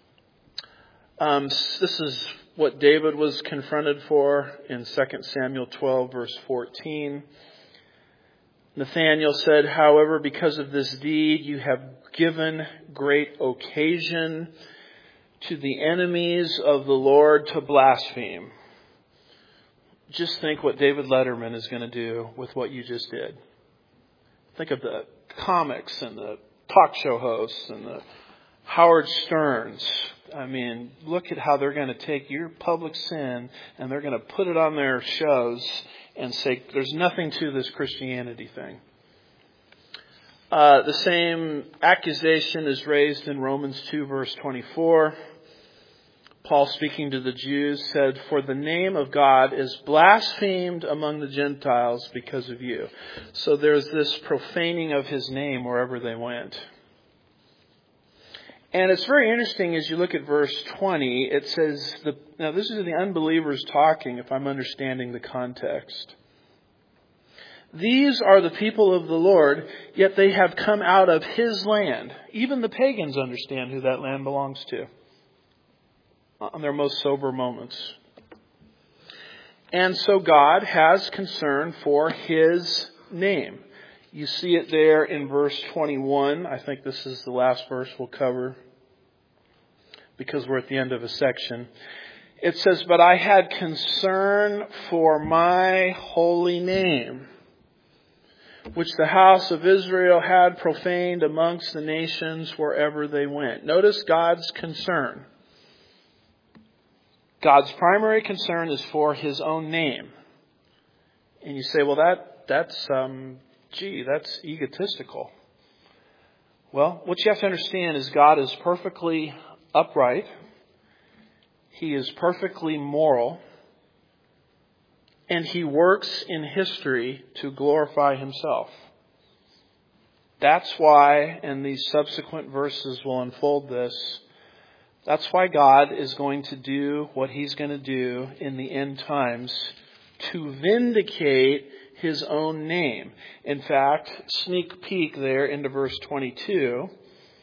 This is what David was confronted for in 2 Samuel 12, verse 14. Nathanael said, however, because of this deed, you have given great occasion to the enemies of the Lord to blaspheme. Just think what David Letterman is going to do with what you just did. Think of the comics and the talk show hosts and the Howard Sterns. I mean, look at how they're going to take your public sin and they're going to put it on their shows and say there's nothing to this Christianity thing. The same accusation is raised in Romans 2 verse 24. Paul, speaking to the Jews, said, "For the name of God is blasphemed among the Gentiles because of you." So there's this profaning of his name wherever they went. And it's very interesting as you look at verse 20. It says, now this is the unbelievers talking, if I'm understanding the context. "These are the people of the Lord, yet they have come out of his land." Even the pagans understand who that land belongs to on their most sober moments. And so God has concern for his name. You see it there in verse 21. I think this is the last verse we'll cover because we're at the end of a section. It says, "But I had concern for my holy name, which the house of Israel had profaned amongst the nations wherever they went." Notice God's concern. God's primary concern is for his own name. And you say, well, that's egotistical. Well, what you have to understand is God is perfectly upright. He is perfectly moral. And he works in history to glorify himself. That's why, and these subsequent verses will unfold this, that's why God is going to do what he's going to do in the end times to vindicate his own name. In fact, sneak peek there into verse 22.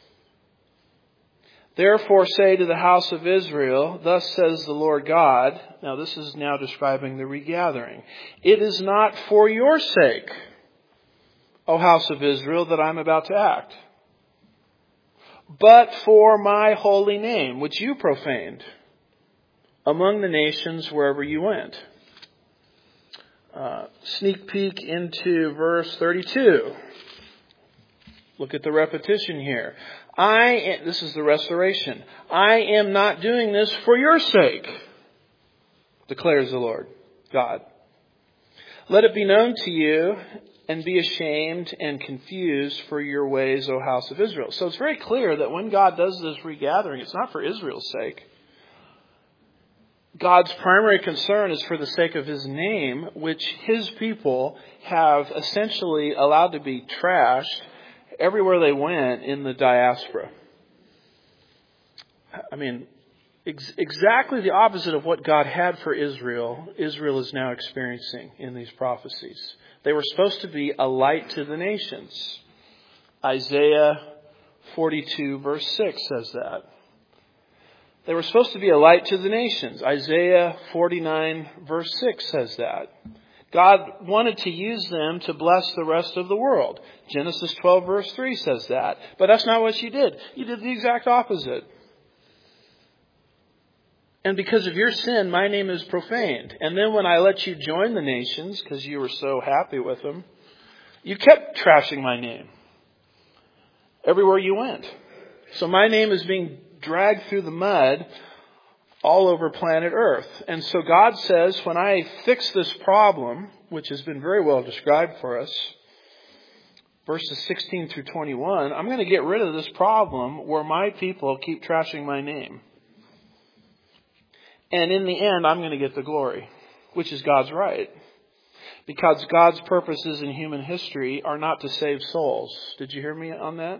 "Therefore say to the house of Israel, thus says the Lord God." Now this is now describing the regathering. "It is not for your sake, O house of Israel, that I'm about to act, but for my holy name, which you profaned among the nations wherever you went." Sneak peek into verse 32. Look at the repetition here. This is the restoration. "I am not doing this for your sake, declares the Lord God. Let it be known to you, and be ashamed and confused for your ways, O house of Israel." So it's very clear that when God does this regathering, it's not for Israel's sake. God's primary concern is for the sake of his name, which his people have essentially allowed to be trashed everywhere they went in the diaspora. I mean, exactly the opposite of what God had for Israel, Israel is now experiencing in these prophecies. They were supposed to be a light to the nations. Isaiah 42 verse 6 says that. They were supposed to be a light to the nations. Isaiah 49 verse 6 says that. God wanted to use them to bless the rest of the world. Genesis 12 verse 3 says that. But that's not what you did. You did the exact opposite. "And because of your sin, my name is profaned. And then when I let you join the nations, because you were so happy with them, you kept trashing my name everywhere you went. So my name is being dragged through the mud all over planet Earth." And so God says, when I fix this problem, which has been very well described for us, verses 16 through 21, I'm going to get rid of this problem where my people keep trashing my name. And in the end, I'm going to get the glory, which is God's right. Because God's purposes in human history are not to save souls. Did you hear me on that?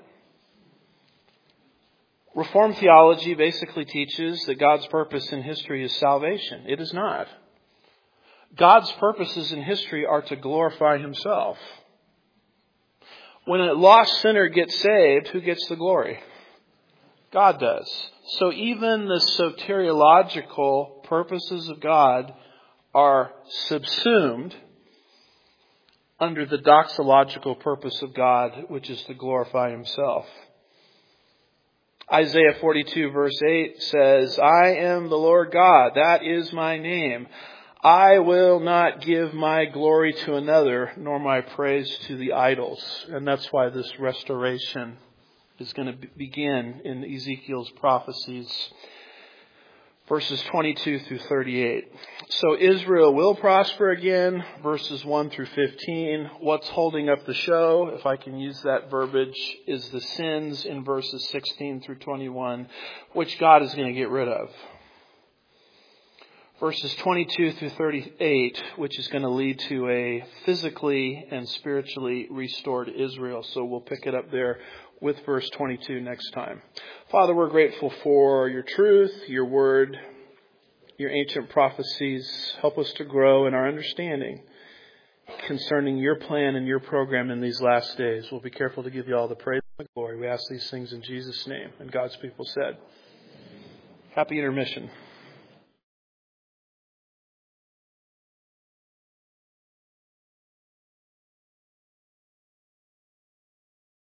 Reformed theology basically teaches that God's purpose in history is salvation. It is not. God's purposes in history are to glorify himself. When a lost sinner gets saved, who gets the glory? God does. So even the soteriological purposes of God are subsumed under the doxological purpose of God, which is to glorify himself. Isaiah 42 verse 8 says, "I am the Lord God, that is my name. I will not give my glory to another, nor my praise to the idols." And that's why this restoration is going to begin in Ezekiel's prophecies. verses 22 through 38. So Israel will prosper again, verses 1 through 15. What's holding up the show, if I can use that verbiage, is the sins in verses 16 through 21, which God is going to get rid of. Verses 22 through 38, which is going to lead to a physically and spiritually restored Israel. So we'll pick it up there with verse 22 next time. Father, we're grateful for your truth, your word, your ancient prophecies. Help us to grow in our understanding concerning your plan and your program in these last days. We'll be careful to give you all the praise and the glory. We ask these things in Jesus' name. And God's people said, happy intermission.